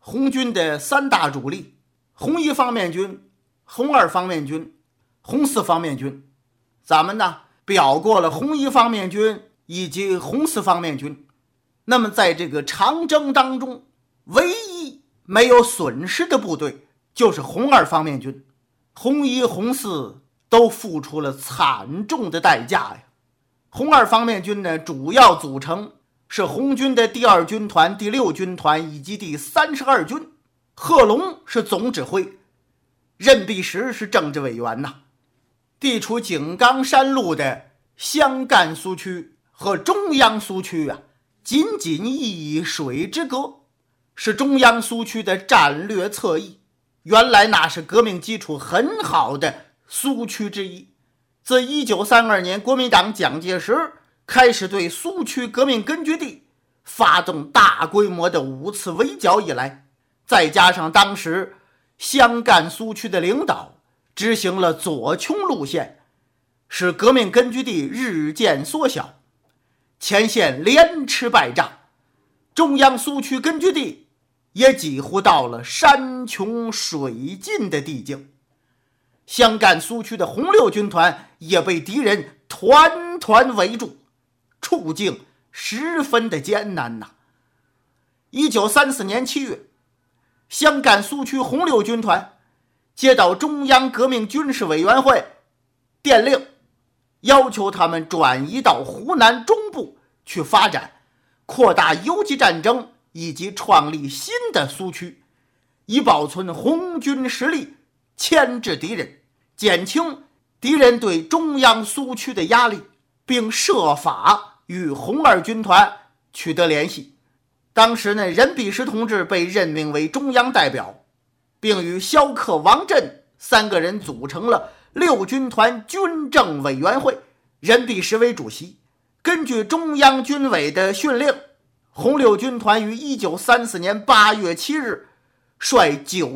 红军的三大主力：红一方面军、红二方面军、红四方面军。咱们呢表过了红一方面军以及红四方面军。那么在这个长征当中，唯一没有损失的部队就是红二方面军。红一、红四都付出了惨重的代价呀。红二方面军呢，主要组成是红军的第2军团、第6军团以及第32军。贺龙是总指挥，任弼时是政治委员呐。地处井冈山路的湘赣苏区和中央苏区啊，仅仅一水之隔，是中央苏区的战略侧翼。原来那是革命基础很好的苏区之一。自1932年国民党蒋介石开始对苏区革命根据地发动大规模的5次围剿以来，再加上当时湘赣苏区的领导执行了左倾路线，使革命根据地日渐缩小，前线连吃败仗，中央苏区根据地也几乎到了山穷水尽的地境。湘赣苏区的红6军团也被敌人团团围住，处境十分的艰难呐。1934年7月，湘赣苏区红6军团接到中央革命军事委员会电令，要求他们转移到湖南中部去发展，扩大游击战争以及创立新的苏区，以保存红军实力，牵制敌人，减轻敌人对中央苏区的压力，并设法与红二军团取得联系。当时呢，任弼时同志被任命为中央代表，并与萧克、王震3个人组成了6军团军政委员会，任弼时为主席。根据中央军委的训令，红6军团于1934年8月7日率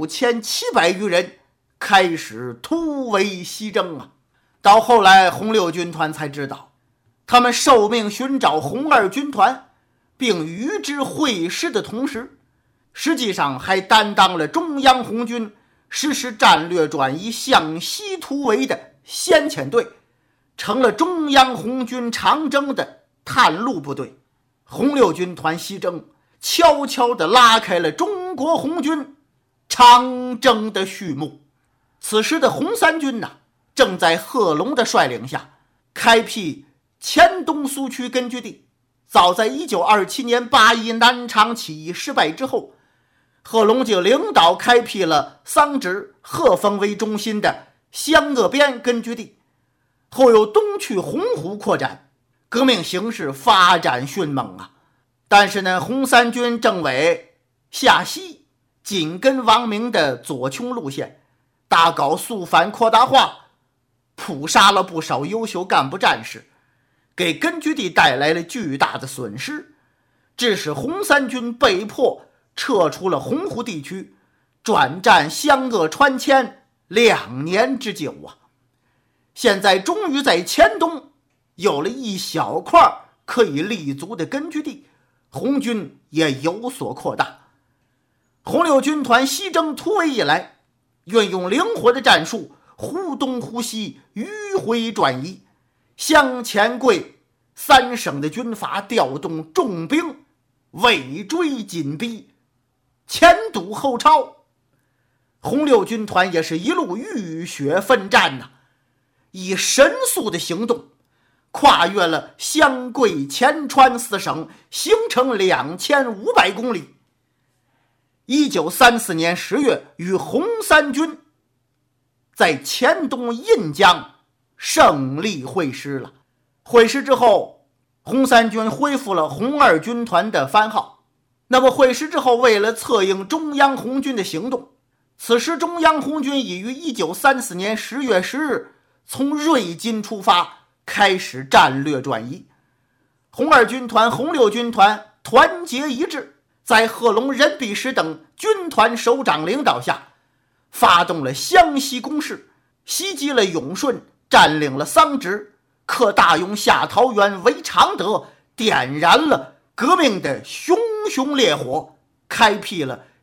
9700余人开始突围西征啊！到后来红6军团才知道，他们受命寻找红二军团并与之会师的同时，实际上还担当了中央红军实施战略转移向西突围的先遣队，成了中央红军长征的探路部队。红6军团西征悄悄地拉开了中国红军长征的序幕。此时的红三军正在贺龙的率领下开辟黔东苏区根据地。早在1927年8·1南昌起义失败之后，贺龙就领导开辟了桑植、鹤峰为中心的湘鄂边根据地，后又东去洪湖扩展，革命形势发展迅猛啊！但是呢，红三军政委下西紧跟王明的左倾路线，大搞肃反扩大化，捕杀了不少优秀干部战士，给根据地带来了巨大的损失，致使红三军被迫撤出了洪湖地区，转战湘鄂川黔2年之久啊！现在终于在黔东有了一小块可以立足的根据地，红军也有所扩大。红6军团西征突围以来，运用灵活的战术，忽东忽西，迂回转移，湘黔桂3省的军阀调动重兵，尾追紧逼，前堵后超。红6军团也是一路浴血奋战以神速的行动跨越了湘桂黔川4省，行程2500公里。1934年10月，与红三军在黔东印江胜利会师了。会师之后，红三军恢复了红二军团的番号。那么会师之后，为了策应中央红军的行动，此时中央红军已于1934年10月10日从瑞金出发，开始战略转移。红二军团、红6军团团结一致，在贺龙、任弼时等军团首长领导下，发动了湘西攻势，袭击了永顺，占领了桑植，克大勇，下桃园，围常德，点燃了革命的熊熊烈火，开辟了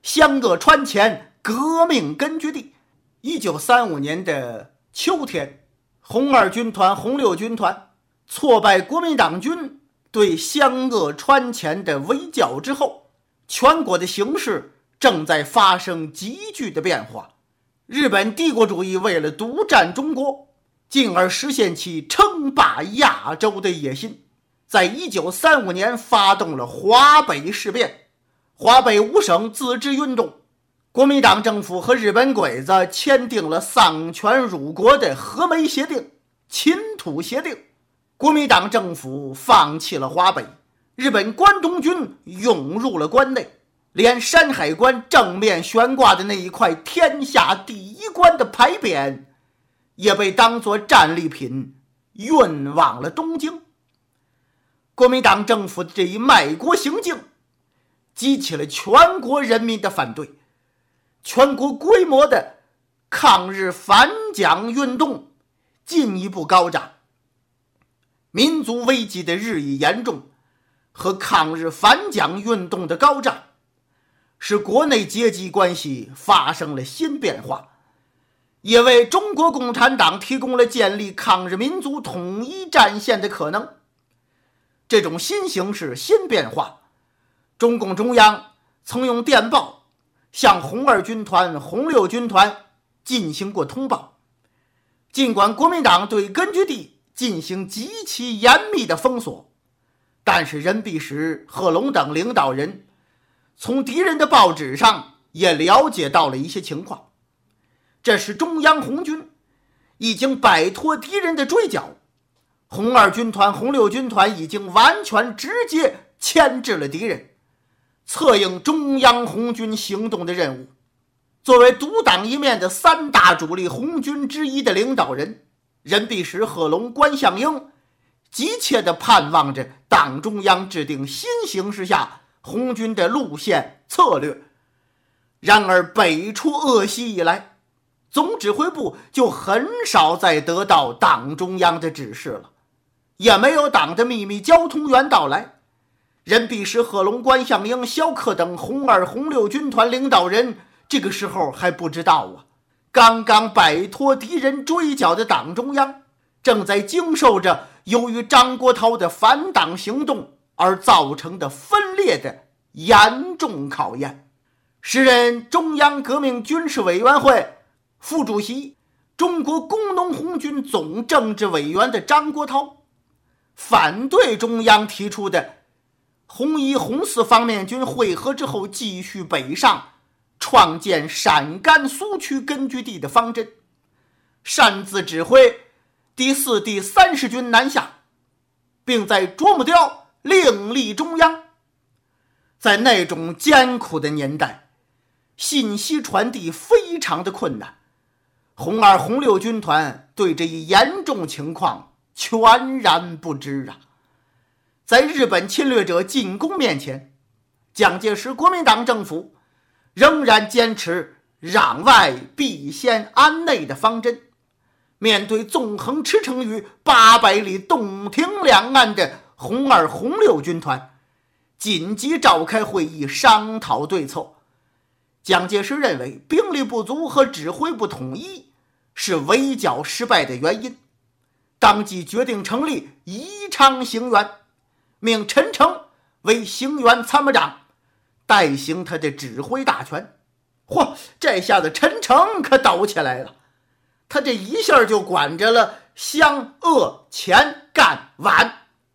湘鄂川黔革命根据地。1935年的秋天，红二军团、红六军团挫败国民党军对湘鄂川黔的围剿之后，全国的形势正在发生急剧的变化。日本帝国主义为了独占中国，进而实现其称霸亚洲的野心，在1935年发动了华北事变。华北5省自治运动，国民党政府和日本鬼子签订了丧权辱国的和美协定、侵土协定。国民党政府放弃了华北，日本关东军涌入了关内，连山海关正面悬挂的那一块天下第一关的牌匾也被当作战利品运往了东京。国民党政府的这一卖国行径激起了全国人民的反对，全国规模的抗日反蒋运动进一步高涨。民族危机的日益严重和抗日反蒋运动的高涨，使国内阶级关系发生了新变化，也为中国共产党提供了建立抗日民族统一战线的可能。这种新形势、新变化，中共中央曾用电报向红二军团、红六军团进行过通报。尽管国民党对根据地进行极其严密的封锁，但是任弼时、贺龙等领导人从敌人的报纸上也了解到了一些情况，这时中央红军已经摆脱敌人的追剿，红二军团、红六军团已经完全直接牵制了敌人，策应中央红军行动的任务。作为独当一面的3大主力红军之一的领导人，任弼时、贺龙、关向应急切地盼望着党中央制定新形势下红军的路线策略。然而北出鄂西以来，总指挥部就很少再得到党中央的指示了，也没有党的秘密交通员到来。任弼时、贺龙、关向应、萧克等红二、红六军团领导人这个时候还不知道啊，刚刚摆脱敌人追剿的党中央正在经受着由于张国焘的反党行动而造成的分裂的严重考验。时任中央革命军事委员会副主席、中国工农红军总政治委员的张国焘反对中央提出的红一、红四方面军会合之后继续北上，创建陕甘苏区根据地的方针，擅自指挥第4、第30军南下，并在啄木雕另立中央。在那种艰苦的年代，信息传递非常的困难，红二、红六军团对这一严重情况全然不知啊。在日本侵略者进攻面前，蒋介石国民党政府仍然坚持攘外必先安内的方针。面对纵横驰骋于800里洞庭两岸的红二、红六军团，紧急召开会议商讨对策。蒋介石认为兵力不足和指挥不统一是围剿失败的原因，当即决定成立宜昌行辕，命陈诚为行辕参谋长，代行他的指挥大权。嚯，这下子陈诚可抖起来了，他这一下就管着了湘鄂黔赣皖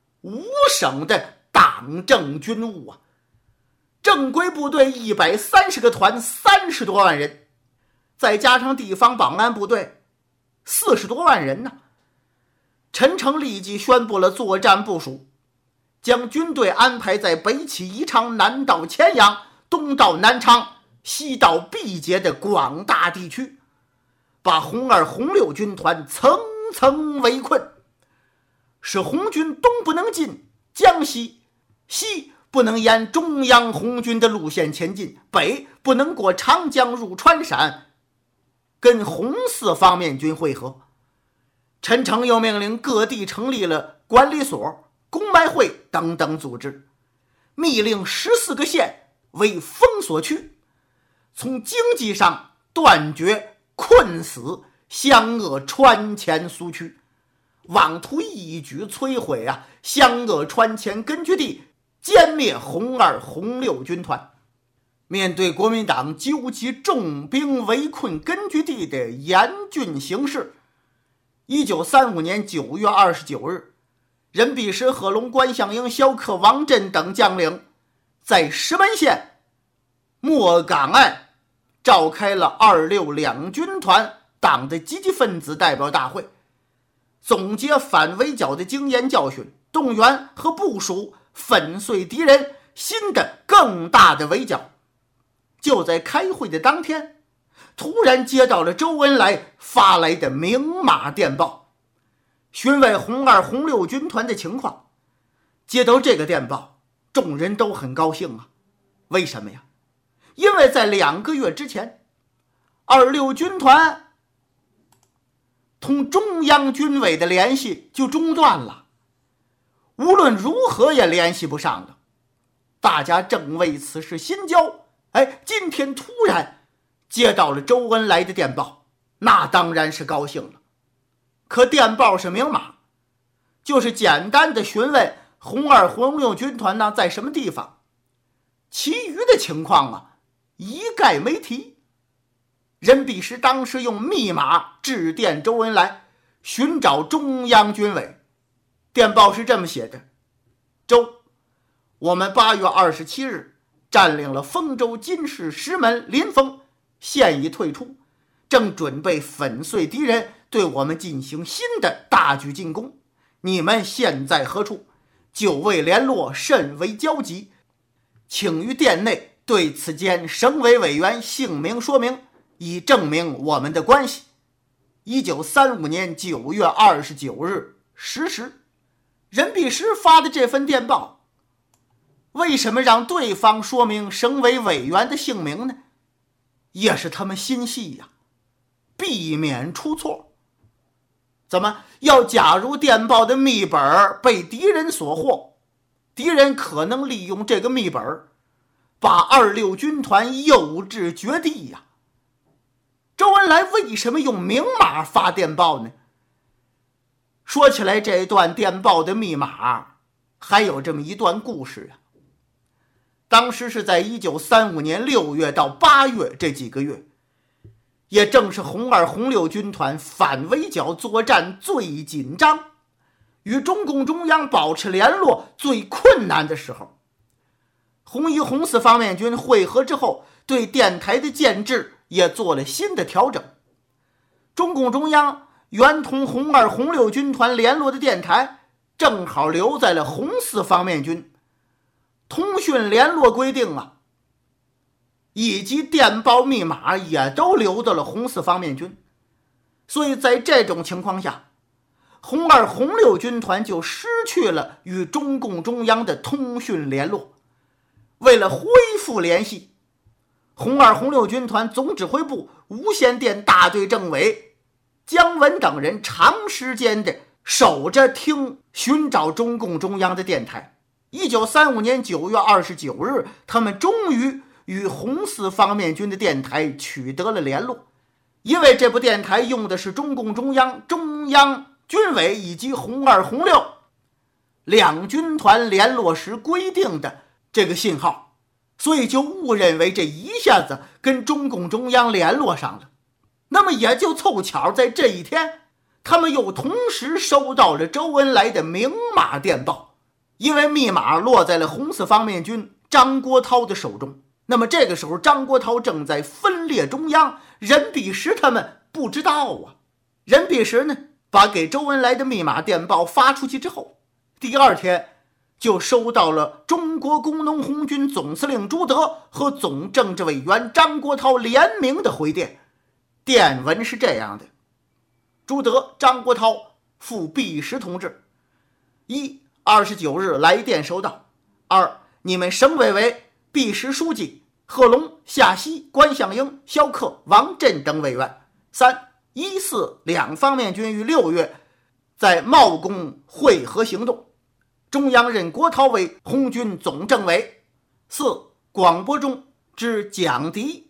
5省的党政军务啊！正规部队130个团，30多万人，再加上地方保安部队40多万人呢。陈诚立即宣布了作战部署，将军队安排在北起宜昌、南到乾阳、东到南昌、西到毕节的广大地区，把红二、红六军团层层围困，使红军东不能进江西，西不能沿中央红军的路线前进，北不能过长江入川陕，跟红四方面军会合。陈诚又命令各地成立了管理所、公卖会等等组织，密令14个县为封锁区， 从经济上断绝困死湘鄂川黔苏区，妄图一举摧毁湘鄂川黔根据地，歼灭红二红六军团。面对国民党纠集重兵围困根据地的严峻形势，1935年9月29日，任弼时、贺龙、关向营、萧克、王震等将领在石门县莫岗岸召开了26两军团党的积极分子代表大会，总结反围剿的经验教训，动员和部署粉碎敌人新的更大的围剿。就在开会的当天，突然接到了周恩来发来的明码电报，询问红二红六军团的情况。接到这个电报，众人都很高兴啊。为什么呀？因为在2个月之前，26军团同中央军委的联系就中断了，无论如何也联系不上了。大家正为此事心焦，今天突然接到了周恩来的电报，那当然是高兴了。可电报是明码，就是简单的询问红二红六军团呢在什么地方，其余的情况一概没提。任弼时当时用密码致电周恩来，寻找中央军委。电报是这么写的：周，我们8月27日占领了丰州、金市、石门、临汾，现已退出，正准备粉碎敌人，对我们进行新的大举进攻。你们现在何处？久未联络，甚为焦急，请于殿内对此间省委委员姓名说明，以证明我们的关系。1935年9月29日10时，任弼时发的这份电报，为什么让对方说明省委委员的姓名呢？也是他们心细呀，避免出错。怎么要假如电报的密本被敌人所获，敌人可能利用这个密本把26军团诱至绝地呀。周恩来为什么用明码发电报呢？说起来，这段电报的密码还有这么一段故事。当时是在1935年6月到8月这几个月，也正是红二红六军团反围剿作战最紧张，与中共中央保持联络最困难的时候。红一红四方面军会合之后，对电台的建制也做了新的调整。中共中央原同红二红六军团联络的电台正好留在了红四方面军，通讯联络规定以及电报密码也都留到了红四方面军。所以在这种情况下，红二红六军团就失去了与中共中央的通讯联络。为了恢复联系，红二红六军团总指挥部无线电大队政委姜文等人长时间的守着寻找中共中央的电台。1935年9月29日，他们终于与红四方面军的电台取得了联络。因为这部电台用的是中共中央、中央军委以及红二红六两军团联络时规定的这个信号，所以就误认为这一下子跟中共中央联络上了。那么也就凑巧在这一天，他们又同时收到了周恩来的明码电报，因为密码落在了红四方面军张国焘的手中。那么这个时候张国焘正在分裂中央，任弼时他们不知道任弼时呢，把给周恩来的密码电报发出去之后，第二天就收到了中国工农红军总司令朱德和总政治委员张国焘联名的回电。电文是这样的：朱德、张国焘赴弼时同志：1、29日来电收到；2、你们省委为弼时书记贺龙、夏曦、关向英、萧克、王震等委员；3、1、4两方面军于6月在茂功会合行动，中央任国焘为红军总政委。4、广播中知蒋敌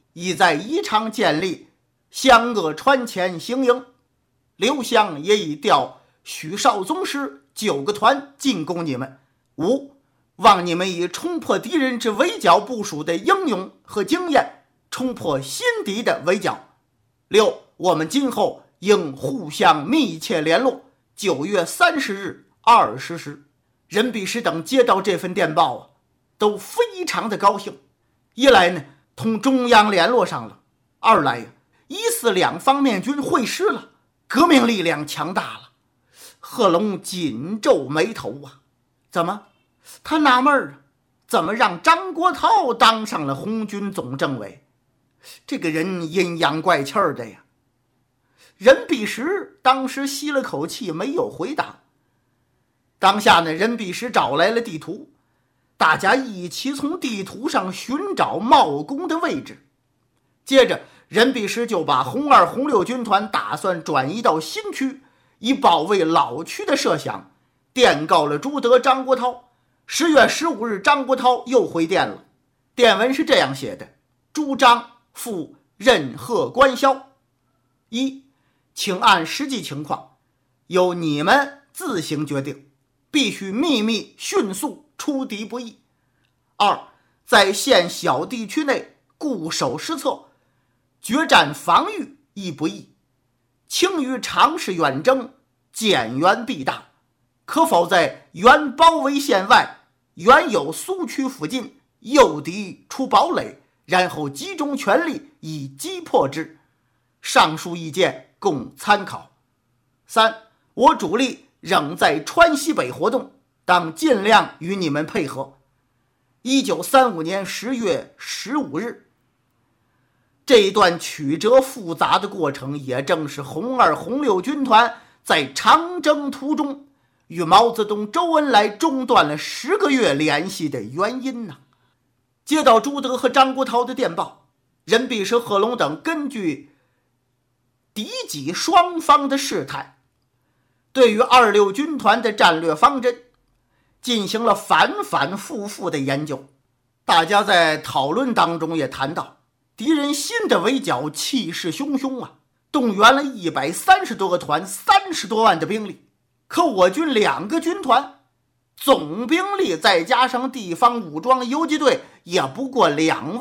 已在宜昌建立湘鄂川黔行营，刘湘也已调许绍宗师9个团进攻你们。5. 望你们以冲破敌人之围剿部署的英勇和经验，冲破新敌的围剿。6. 我们今后应互相密切联络。9月30日20时，任弼时等接到这份电报都非常的高兴。一来呢，同中央联络上了；二来疑似两方面军会师了，革命力量强大了。贺龙紧皱眉头怎么？他纳闷怎么让张国焘当上了红军总政委？这个人阴阳怪气的呀。任弼时当时吸了口气，没有回答。当下呢，任弼时找来了地图，大家一起从地图上寻找茂功的位置。接着任弼时就把红2、红6军团打算转移到新区，以保卫老区的设想电告了朱德、张国焘。10月15日，张国焘又回电了。电文是这样写的：朱张复任贺官销。1. 请按实际情况由你们自行决定，必须秘密迅速，出敌不易。2. 在县小地区内固守失策，决战防御亦不易，轻于尝试远征，减员必大。可否在原包围线外原有苏区附近诱敌出堡垒，然后集中全力以击破之。上述意见供参考。3. 我主力仍在川西北活动，当尽量与你们配合。1935年10月15日。这一段曲折复杂的过程，也正是红2、红6军团在长征途中与毛泽东、周恩来中断了10个月联系的原因呢。接到朱德和张国焘的电报，任弼时、贺龙等根据敌己双方的事态，对于26军团的战略方针进行了反反复复的研究。大家在讨论当中也谈到，敌人新的围剿气势汹汹动员了130多个团，30多万的兵力。可我军2个军团总兵力再加上地方武装游击队也不过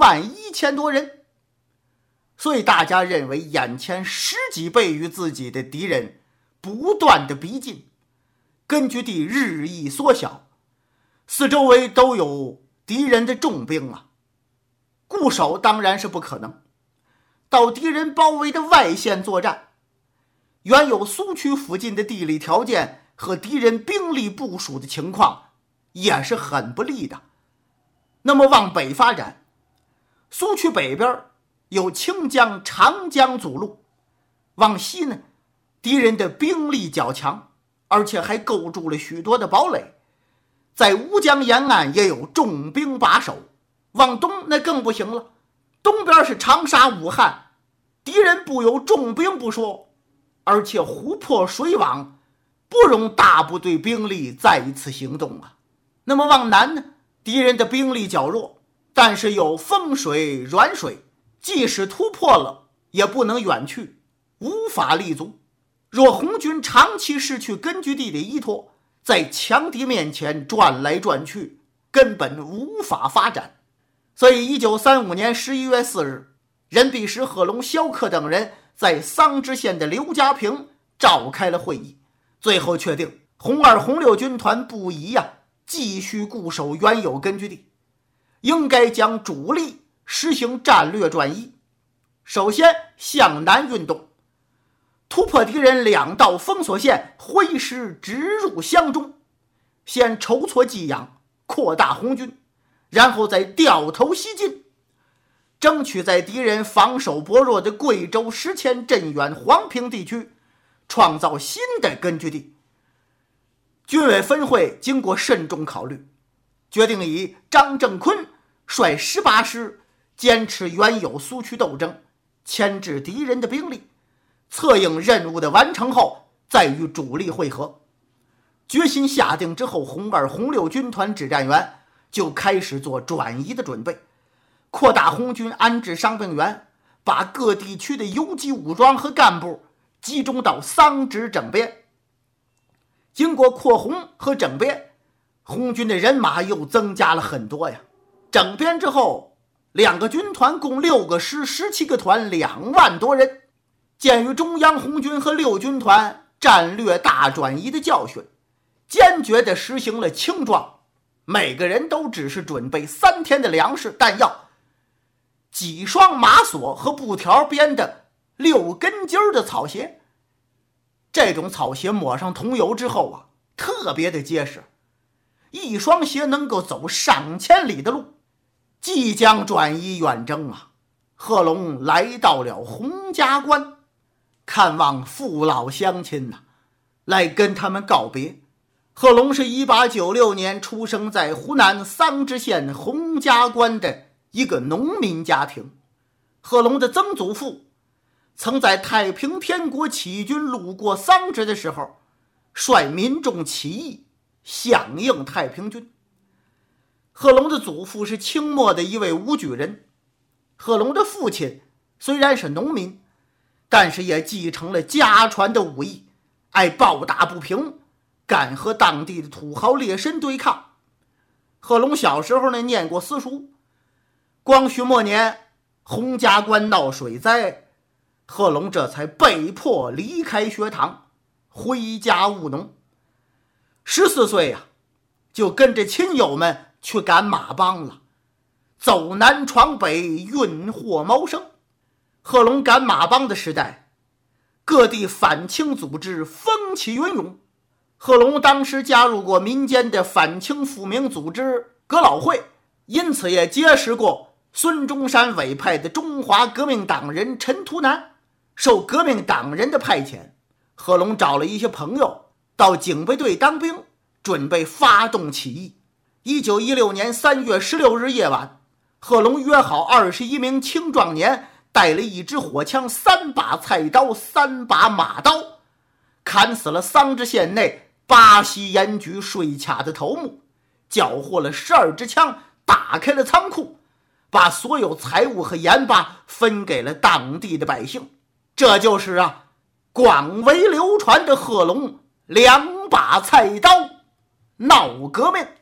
21000多人，所以大家认为眼前10几倍于自己的敌人不断的逼近，根据地日益缩小，四周围都有敌人的重兵固守当然是不可能，到敌人包围的外线作战，原有苏区附近的地理条件和敌人兵力部署的情况也是很不利的。那么往北发展，苏区北边有清江、长江阻路，往西呢，敌人的兵力较强，而且还构筑了许多的堡垒，在乌江沿岸也有重兵把守。往东那更不行了，东边是长沙、武汉，敌人不有重兵不说，而且湖泊水网，不容大部队兵力再一次行动那么往南呢，敌人的兵力较弱，但是有风水、软水，即使突破了也不能远去，无法立足。若红军长期失去根据地的依托，在强敌面前转来转去，根本无法发展。所以1935年11月4日，任弼时、贺龙、萧克等人在桑植县的刘家坪召开了会议，最后确定红2、红6军团不宜继续固守原有根据地，应该将主力实行战略转移。首先向南运动，突破敌人2道封锁线，挥师直入湘中，先筹措给养，扩大红军，然后再掉头西进，争取在敌人防守薄弱的贵州、石阡、镇远、黄平地区创造新的根据地。军委分会经过慎重考虑，决定以张正坤率18师坚持原有苏区斗争，牵制敌人的兵力，策应任务的完成后再与主力会合。决心下定之后，红2、红6军团指战员就开始做转移的准备，扩大红军安置伤病员， 把各地区的游击武装和干部集中到桑植整编。经过扩红和整编，红军的人马又增加了很多呀。整编之后，2个军团共6个师17个团，2万多人。鉴于中央红军和6军团战略大转移的教训，坚决地实行了轻装，每个人都只是准备3天的粮食弹药，几双马索和布条编的6根筋的草鞋。这种草鞋抹上桐油之后啊，特别的结实，一双鞋能够走上千里的路。即将转移远征啊，贺龙来到了洪家关，看望父老乡亲啊，来跟他们告别。贺龙是1896年出生在湖南桑植县洪家关的一个农民家庭。贺龙的曾祖父曾在太平天国起义军路过桑植的时候，率民众起义，响应太平军。贺龙的祖父是清末的一位武举人。贺龙的父亲虽然是农民，但是也继承了家传的武艺，爱抱打不平，敢和当地的土豪劣绅对抗。贺龙小时候呢，念过私塾。光绪末年，洪家关闹水灾，贺龙这才被迫离开学堂，回家务农。14岁啊，就跟着亲友们去赶马帮了，走南闯北，运货谋生。贺龙赶马帮的时代，各地反清组织风起云涌。贺龙当时加入过民间的反清复明组织革老会，因此也结识过孙中山委派的中华革命党人陈图南。受革命党人的派遣，贺龙找了一些朋友到警备队当兵，准备发动起义。1916年3月16日夜晚，贺龙约好21名青壮年，带了1支火枪、3把菜刀、3把马刀，砍死了桑植县内巴西盐局税卡的头目，缴获了12支枪，打开了仓库，把所有财物和盐巴分给了当地的百姓。这就是广为流传的贺龙2把菜刀闹革命。